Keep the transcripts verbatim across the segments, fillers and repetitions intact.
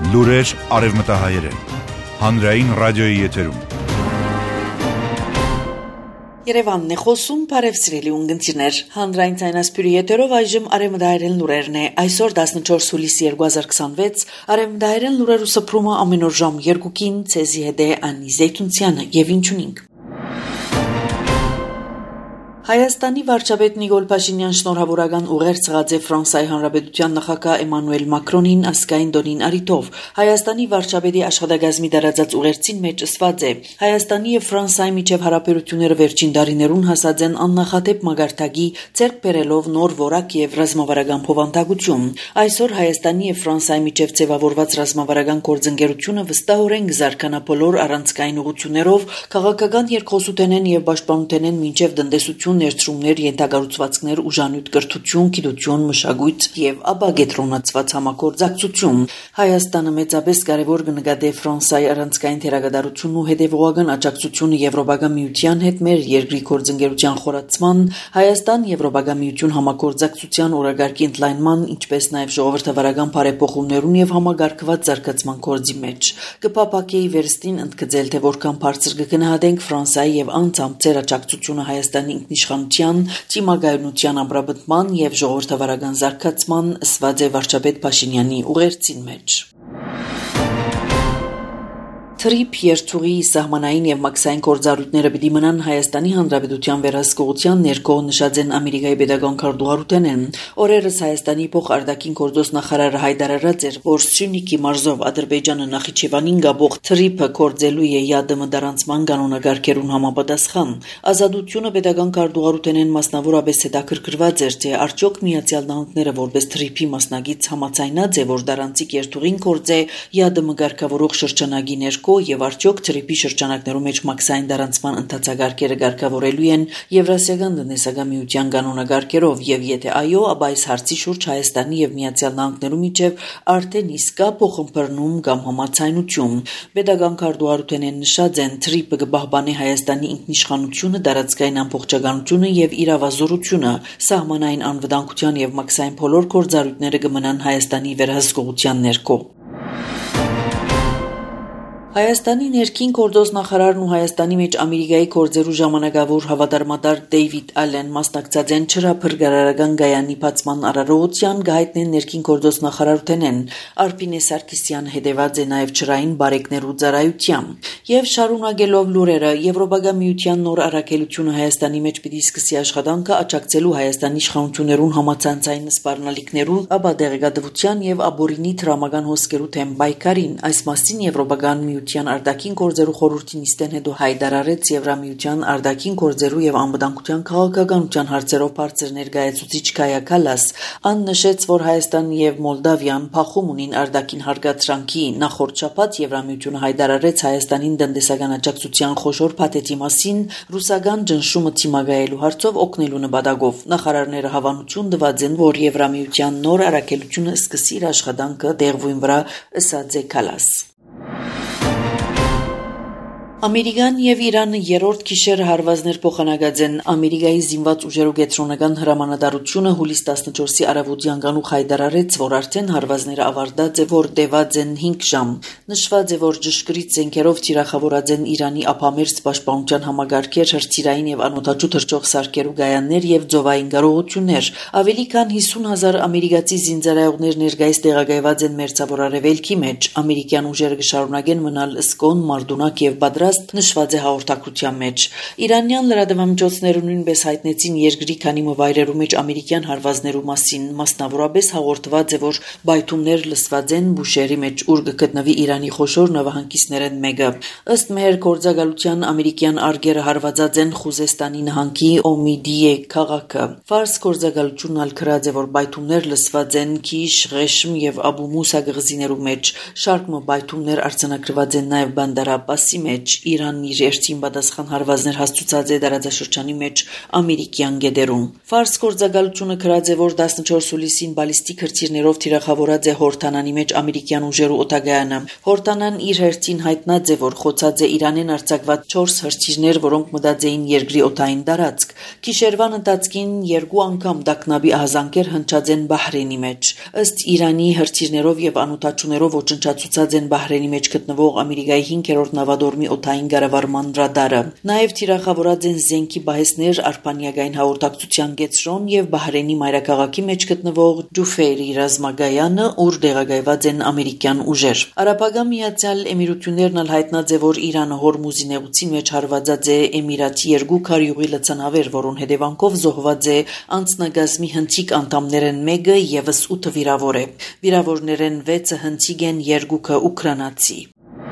Լուրեր արևմտահայերեն, հանրային ռադիոյի եթերում։ Երևանն է խոսում, բարև սիրելի ունգընտիրներ, հանրային ցայնասպյուրի եթերով այժմ արևմտահայերեն լուրերն է, այսօր տասնչորս հուլիսի երկու հազար քսանվեց, արևմտահայերեն լուրերու սփռումը ամեն օր ժամ երկուքին, ցեզի հետ է Անի Զեյթունցյանը եւ ինչունինք։ Հայաստանի վարչապետ Նիկոլ Փաշինյան շնորհավորական ուղերձ ղած է Ֆրանսիայի Հանրապետության նախագահ Էմանուել Մակրոնին ասկային դոնին արիթով։ Հայաստանի վարչապետի աշխատակազմի դարածած ուղերձին մեջ ասված է. Հայաստանի եւ Ֆրանսիայի միջև հարաբերությունները վերջին տարիներուն հասած են աննախադեպ մագարտակի, ցերկ բերելով նոր որակ եւ ռազմավարական փոխանցագություն։ Այսօր Հայաստանի եւ Ֆրանսիայի միջև ձևավորված ռազմավարական գործընկերությունը վստահորեն կզարգանա բոլոր առանցքային ուղղություններով, քաղաքական երկխոսութենեն եւ պաշտպանութենեն մինչեւ տնտեսություն ներդրումներ, ենթակառուցվածքներ, ուժանույթ կրթություն, գիտություն, մշակույթ եւ աբագետրոնացված համագործակցություն։ Հայաստանը մեծապես կարևոր կնկատի Ֆրանսիայի առանցքային թերագադարությունն ու հետևողական աջակցությունը Եվրոպական միության հետ մեր երկրի գործընկերության խորացման, Հայաստան-Եվրոպական միություն համագործակցության օրագարկի ընդլայնման, ինչպես նաեւ ժողովրդավարական բարեփոխումներուն եւ համագարկված զարգացման գործի մեջ։ Կփապակեի վերստին ընդգծել, թե որքան բարձր կգնահատենք Ֆրանսիայի եւ անձամբ ծեր աջակցությունը Հայաստանի ինքնիշխանության, ճիմագայունության ամրապնդման եւ ժողովրդավարական զարգացման ասված է վարչապետ Փաշինյանի ուղերձին մեջ։ Թրիփ երթուղի սահմանային եւ մաքսային գործառույթները պիտի մնան Հայաստանի Հանրապետության վերահսկողության ներքո նշած են Ամերիկայի պետական քարտուղարութենեն։ Օրերս Հայաստանի փոխարդակին գործոս նախարարը հայտարարած էր, որ Սյունիքի մարզով Ադրբեջանը Նախիջևանին գաբող թրիփը կորձելու է յադմ դարանցման կանոնագարկերուն համապատասխան։ Ազատությունը պետական քարտուղարութենեն մասնավորապես հետաքրքրված էր, թե արդյոք Միացյալ Նահանգները որպես թրիփի մասնագիտ համաձայնած է, որ դարանցիկ երթուղին կորձե յադմ ղեկավարող շրջանագի ներքո եւ արդյոք թրիփի շրջանակներում մեջ մաքսային դարանցման ընթացագարկերը ղեկավարելու են Եվրասիական տնտեսական միության կանոնագարկերով եւ եթե այո, ապա այս հարցի շուրջ Հայաստանի եւ Միացյալ Նահանգներու միջև արդեն իսկ կա փոխըմբռնում կամ համաձայնություն։ Պետական քարտուղարութենեն նշած են թրիփը կպահպանի Հայաստանի ինքնիշխանությունը, տարածքային ամբողջականությունը եւ իրավազորությունը, սահմանային անվտանգության եւ մաքսային բոլոր գործառույթները կմնան Հայաստանի վերահսկողության ներքո։ Հայաստանի ներքին գործոս նախարարն ու Հայաստանի մեջ Ամերիկայի գործերու ժամանակավոր հավատարմատար Դեյվիդ Ալեն մասնակցած են չրափրկարարական գայանի բացման արարողության գահիտնեն ներքին գործոս նախարարութենեն Արփինե Սարգսյանը հետևած է նաև չրային բարեկներու ծառայությամբ եւ շարունակելով լուրերը Եվրոպական միության նոր առաքելությունը Հայաստանի մեջ պիտի սկսի աշխատանքը աջակցելու Հայաստանի իշխանություններուն համացանցային սպառնալիքներու ապա դեղեկատվության եւ աբորինի դրամական հոսքերու թեմ բայկարին այս մասին Եվրոպական Միության արտաքին գործերու խորհրդի նիստեն հետո հայտարարեց Եվրամիության արտաքին գործերու եւ անվտանգության քաղաքականության հարցերով բարձր ներկայացուցիչ Կայա Կալաս ան նշեց, որ Հայաստանն եւ Մոլդավիան փախում ունին արտաքին հարգացրանքի նախորդ շաբաթ Եվրամիությունը հայտարարեց Հայաստանին տնտեսական աջակցության խոշոր փաթեթի մասին ռուսական ճնշումը դիմակայելու հարցով օգնելու նպատակով նախարարները հավանություն տված են, որ Եվրամիության նոր առաքելությունը սկսի իր աշխատանքը դեղվույն վրա ըսած է Կալաս։ Ամերիկան եւ Իրանը երրորդ գիշերը հարվածներ փոխանակած են Ամերիկայի զինված ուժերու կենտրոնական հրամանատարությունը հուլիս տասնչորսի արավոտյան կանուխ հայտարարեց, որ արդեն հարվածները ավարտած է, որ տևած են հինգ ժամ։ Նշված է, որ ճշգրիտ զենքերով թիրախավորած են Իրանի ափամերձ պաշտպանության համագարկեր, հրթիռային եւ անօդաչու թռչող սարքերու գայաններ եւ ծովային կարողություններ։ Ավելի քան հիսուն հազար ամերիկացի զինծառայողներ ներկայիս տեղակայված են մերձավոր արևելքի մեջ։ Ամերիկյան ուժերը կշարունակեն մնալ ըսկոն, մարդունակ եւ բادرաստ նշված է հաղորդակցության մեջ։ Իրանյան լրատվամիջոցները նույնպես հայտնեցին երկրի քանի վայրերու մեջ ամերիկյան հարվածներու մասին, մասնավորապես հաղորդված է, որ բայթումներ լսված են Բուշերի մեջ, ուր կգտնվի Իրանի խոշոր նավահանգիստներեն մեկը։ Ըստ մեր գործակալության ամերիկյան արգերը հարվածած են Խուզեստանի նահանգի Օմիդիե քաղաքը։ Ֆարս գործակալությունն ալ քրած է, որ բայթումներ լսված են Քիշ, Ղեշմ եւ Աբու Մուսա գղզիներու մեջ։ Շարք մը բայթումներ արձանագրված են նաեւ Բանդար Աբասի մեջ։ Իրանն իր երթին պատասխան հարվածներ հասցուցած է դարաձաշրջանի մեջ ամերիկյան գետերում։ Ֆարս գործակալությունը գրած է, որ տասնչորս հուլիսին բալիստիկ հրթիռներով թիրախավորած է Հորթանանի մեջ ամերիկյան ուժերու օտագայանը։ Հորթանան իր հերթին հայտնած է, որ խոցած է Իրանեն արձակված չորս հրթիռներ, որոնք մտած էին երկրի օդային տարածք։ Գիշերվան ընթացքին երկու անգամ տագնապի ահազանգեր հնչած են Բահրեյնի մեջ։ Ըստ Իրանի հրթիռներով եւ անօթաչուներով ոչնչացուցած են Բահրեյնի մեջ գտնվող Ամերիկայի հինգերորդ նավադորմի օդային կառավարման ռադարը։ Նաեւ թիրախավորած են զենքի բահեսներ Արփանյակային հաղորդակցության կեցրոն եւ Բահրեյնի մայրաքաղաքի մեջ գտնվող Ջուֆեյրի ռազմագայանը, ուր տեղակայված են ամերիկյան ուժեր։ Արաբական Միացյալ Էմիրություններն ալ հայտնած է, որ Իրանը Հորմուզի նեղուցի մեջ հարվածած է Էմիրատի երկու քարյուղի լցանավեր, որոնց հետևանքով զոհված է անձնագազմի հնչիկ անդամներն մեկը եւս ութը վիրավոր է։ Վիրավորներն վեցը հնչիկ են, երկուքը ուկրաինացի։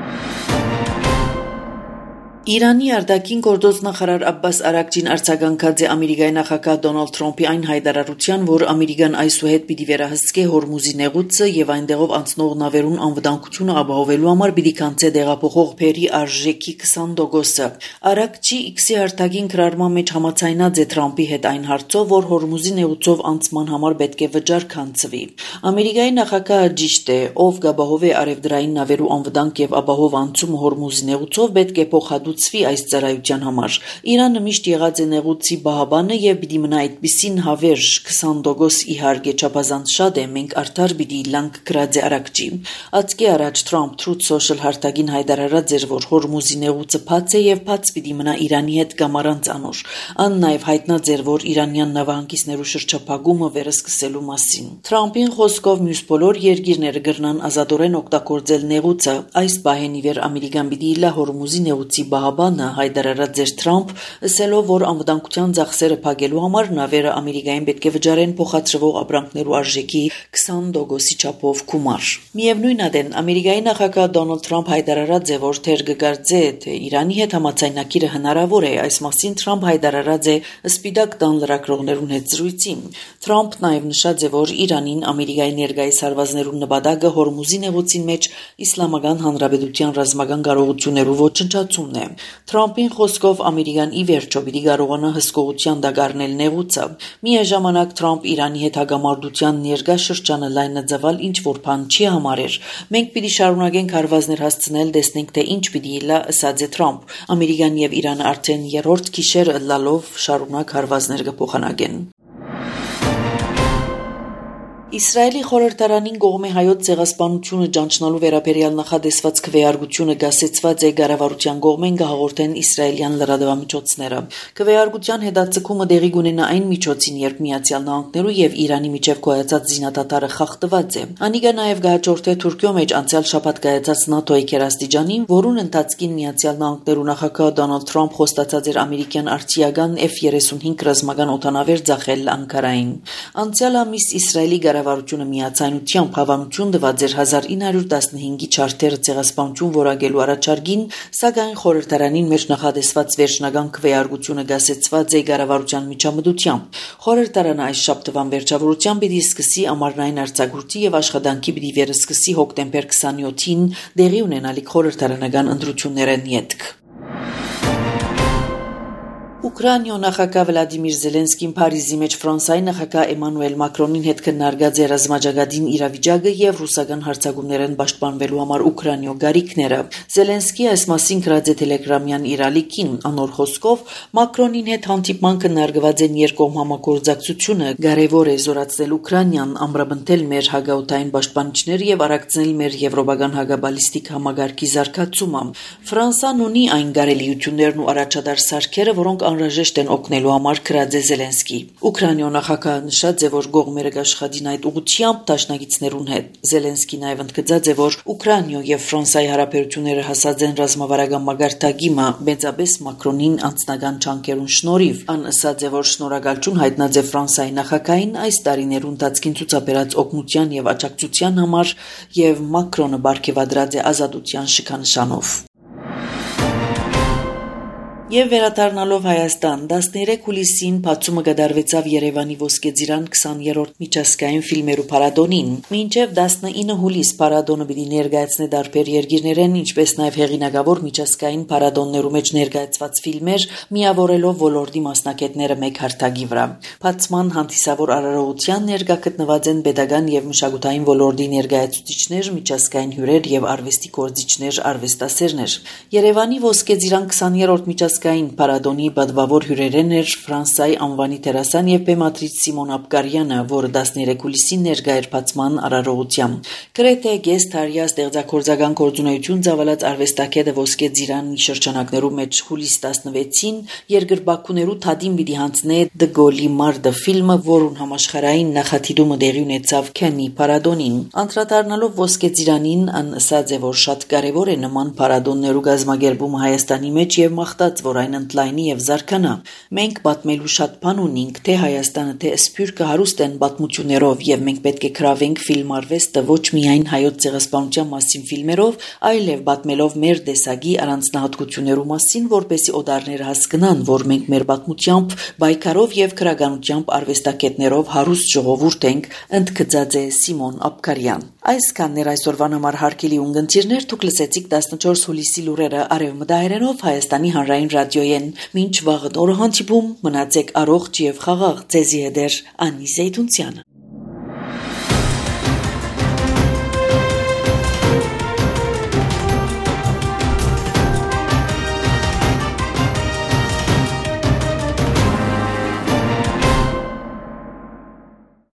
Իրանի արտաքին գործոց նախարար Աբբաս Արաքչին արձագանքած է Ամերիկայի նախագահ Դոնալդ Թրամփի այն հայտարարության, որ Ամերիկան այսուհետ պիտի վերահսկե Հորմուզի նեղուցը եւ այնտեղով անցնող նավերուն անվտանգությունը ապահովելու համար պիտի կանցե դեղափոխող փերի արժեքի քսան տոկոսը։ Արաքչի X-ի արտաքին գրառման մեջ համաձայնած է Թրամփի հետ այն հարցով, որ Հորմուզի նեղուցով անցման համար պետք է վճար կանցվի։ Ամերիկայի նախագահը ճիշտ է, ով կապահովի արևդրային նավերու անվտանգ եւ ապահով անցումը Հորմուզի նեղուցով պետք է փոխհատուցվի այս ծառայության համար։ Իրանը միշտ եղած է նեղուցի բահաբանը եւ պիտի մնա այդպիսին հավերժ քսան տոկոս իհարկե չափազանց շատ է, մենք արդար պիտի լանք գրած է Արաքչի։ Ածկի առաջ Trump Truth Social հարտագին հայտարարած էր, որ Հորմուզի նեղուցը բաց է եւ բաց պիտի մնա Իրանի հետ կամ առանց անոր։ Ան նաեւ հայտնած էր, որ իրանյան նավահանգիստներու շրջափակումը վերսկսելու մասին։ Թրամփին խոսքով մյուս բոլոր երկիրները կգրնան ազատորեն օգտագործել նեղուցը։ Այս բահեն ի վեր Ամերիկան պիտի իլա Հորմուզի նեղուցի բահաբանը հայտարարած էր Թրամփ, ասելով, որ անվտանգության ծախսերը փակելու համար նավերը Ամերիկային պետք է վճարեն փոխադրվող ապրանքներու արժեքի քսան տոկոսի չափով գումար։ Միևնույն ադեն Ամերիկայի նախագահ Դոնալդ Թրամփ հայտարարած է, որ թեր կգարձե, թե Իրանի հետ համաձայնագիրը հնարավոր է։ Այս մասին Թրամփ հայտարարած է Սպիտակ տան լրագրողներուն հետ զրույցին։ Թրամփ նաև նշած է, որ Իրանին Ամերիկայի ներկայիս հարվածներուն նպատակը Հորմուզի նեղուցին մեջ Իսլամական Հանրապետության ռազմական կարողություններու ոչնչացումն է։ Թրամփին խոսքով Ամերիկան ի վերջո պիտի կարողանա հսկողության դակառնել նեղուցը։ Միաժամանակ Թրամփ Իրանի հետ հագամարտության ներկա շրջանը լայնածավալ ինչ որ բան չի համարեր։ Մենք պիտի շարունակենք հարվածներ հասցնել, տեսնենք թե ինչ պիտի իլա, ասաց է Թրամփ։ Ամերիկան եւ Իրանը արդեն երրորդ գիշեր լալով շարունակ հարվածներ կփոխանակեն։ Իսրայելի խորհրդարանին կողմի հայոց ցեղասպանությունը ճանչնալու վերաբերյալ նախադեсված քվեարկությունը գասեցված է կառավարության կողմեն գահորդեն իսրայելյան լրատվամիջոցները։ Քվեարկության հետաձգումը դեղի կունենա այն միջոցին, երբ Միացյալ Նահանգներու եւ Իրանի միջև կայացած զինադատարը խախտված է։ Անիկա նաեւ գահաճորթե Թուրքիո մեջ անցյալ շաբաթ կայացած ՆԱՏՕ-ի կերաստիճանին, որուն ընթացքին Միացյալ Նահանգներու նախագահ Դոնալդ Թրամփ խոստացած էր ամերիկյան արտիական F երեսունհինգ ռազմական օդանավեր ձախել Անկարային։ Անցյալ ամիս Իսրայելի կառավարությունը միացայնությամբ հավանություն տված էր հազար ինը հարյուր տասնհինգի չարթերը ցեղասպանություն որակելու առաջարկին, սակայն խորհրդարանին մեջ նախադեсված վերջնական քվեարկությունը գասեցված է կառավարության միջամտությամբ։ Խորհրդարանը այս շաբթվան վերջավորությամբ պիտի սկսի ամառնային արձակուրդի եւ աշխատանքի պիտի վերսկսի հոկտեմբեր քսանյոթին դեղի ունենալիք խորհրդարանական ընտրություններն յետք։ Ուկրաինա նախագահ Վլադիմիր Զելենսկին Փարիզի մեջ Ֆրանսիայի նախագահ Էմանուել Մակրոնին հետ քննարկած է ռազմաճակատին իրավիճակը եւ ռուսական հարձակումներն պաշտպանվելու համար Ուկրաինա գարիքները։ Զելենսկի այս մասին գրած է Telegram-յան իր ալիքին, անոր խոսքով Մակրոնին հետ հանդիպման քննարկված են երկկողմ համագործակցությունը, կարևոր է զորացնել Ուկրաինան, ամրապնդել մեր հագաուտային պաշտպանիչները եւ արագցնել մեր եվրոպական հագաբալիստիկ համագարկի զարգացումը։ Ֆրանսան ունի այն կարելիություններն ու առաջադար սարքերը, որոնք անհրաժեշտ են օգնելու համար գրած է Զելենսկի։ Ուկրաինա նախագահը նշած է, որ կողմերը կաշխատին այդ ուղղությամբ դաշնակիցներուն հետ։ Զելենսկի նաև ընդգծած է, որ Ուկրաինա եւ Ֆրանսիայի հարաբերությունները հասած են ռազմավարական մագարտակի մը, մեծապես Մակրոնին անձնական չանքերուն շնորհիվ։ Ան ասած է, որ շնորհակալություն հայտնած է Ֆրանսիայի նախագահին այս տարիներու ընթացքին ցուցաբերած օգնության եւ աջակցության համար եւ Մակրոնը բարգեւադրած է ազատության շքանշանով։ Եվ վերադառնալով Հայաստան, տասներեք հուլիսին բացումը կդարվեցավ Երևանի Ոսկեծիրան քսաներորդ միջազգային ֆիլմերու փառատոնին։ Մինչև տասնինը հուլիս փառատոնը պիտի ներկայացնի տարբեր երկիրներեն, ինչպես նաև հեղինակավոր միջազգային փառատոններու մեջ ներկայացված ֆիլմեր, միավորելով ոլորտի մասնակիցները մեկ հարթակի վրա։ Բացման հանդիսավոր արարողության ներկա գտնված են պետական եւ մշակութային ոլորտի ներկայացուցիչներ, միջազգային հյուրեր եւ արվեստի գործիչներ, արվեստասերներ։ Երևանի Ոսկեծիրան քսաներորդ միջազգային փառատոնի բադվավոր հյուրերեն էր Ֆրանսիայի անվանի դերասան եւ բեմադրիչ Սիմոն Աբկարյանը, որը տասներեք հուլիսին ներկա էր բացման արարողությամբ։ Գրեթե գեստարյա ստեղծագործական գործունեություն ծավալած արվեստագետը Ոսկեծիրանի շրջանակներու մեջ հուլիս տասնվեցին երկրպագուներու թադին պիտի հանձնե «De Gaulle-ի Marde» ֆիլմը, որուն համաշխարհային նախատիդումը տեղի ունեցավ Քենի փառատոնին։ Անդրադառնալով Ոսկեծիրանին, ան ասաց է, որ շատ կարևոր է նման փառատոններու կազմակերպումը Հայաստանի մեջ եւ մաղթած, որ այն ընդլայնի եւ զարգանա։ Մենք պատմելու շատ բան ունենք, թե Հայաստանը, թե Սփյուռքը հարուստ են պատմություններով եւ մենք պետք է գրավենք ֆիլմարվեստը ոչ միայն հայոց ցեղասպանության մասին ֆիլմերով, այլև պատմելով մեր տեսակի առանձնահատկություններու մասին, որպեսզի օտարները հասկանան, որ մենք մեր պատմությամբ, բայկարով եւ քրագանությամբ արվեստագետներով հարուստ ժողովուրդ ենք, ընդգծած է Սիմոն Աբկարյան։ Այսքանն էր այսօրվան համար հարգելի ունգընտիրներ, դուք լսեցիք տասնչորս հուլիսի լուրերը արևմտահայերենով Հայաստանի հանրային ռադիոյեն։ Մինչ վաղը օրը հանդիպում, մնացեք առողջ եւ խաղաղ, ձեզի հետ է Անի Զեյթունցյանը։